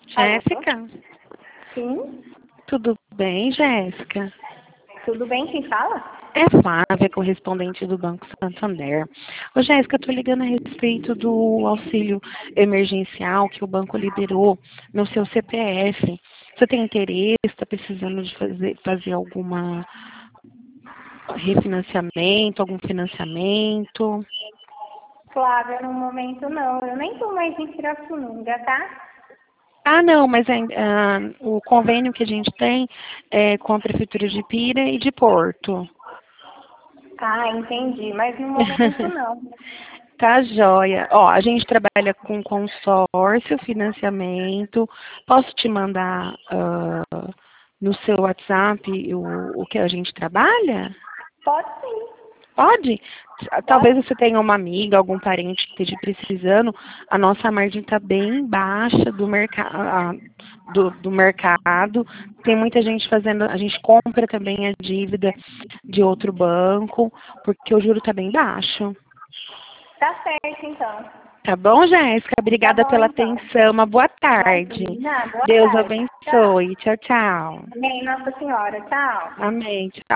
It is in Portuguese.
Alô? Jéssica? Sim? Tudo bem, Jéssica? Tudo bem? Quem fala? É Flávia, correspondente do Banco Santander. Ô, Jéssica, estou ligando a respeito do auxílio emergencial que o banco liberou no seu CPF. Você tem interesse? Está precisando de fazer alguma refinanciamento, algum financiamento? Flávia, no momento não. Eu nem tô mais em Pirassununga, tá? Ah, não, mas o convênio que a gente tem é com a Prefeitura de Pira e de Porto. Ah, entendi. Mas no momento não. Tá joia. Ó, a gente trabalha com consórcio, financiamento. Posso te mandar no seu WhatsApp o que a gente trabalha? Pode sim. Pode? Talvez Pode. você tenha uma amiga, algum parente que esteja precisando. A nossa margem está bem baixa do mercado. Tem muita gente fazendo, a gente compra também a dívida de outro banco, porque o juro está bem baixo. Tá certo, então. Tá bom, Jéssica? Tá Obrigada bom, pela então. atenção. Uma boa tarde. Imagina. Boa Deus tarde. Tchau. abençoe. Tchau, tchau. Amém, Nossa Senhora. Tchau. Amém. Tchau.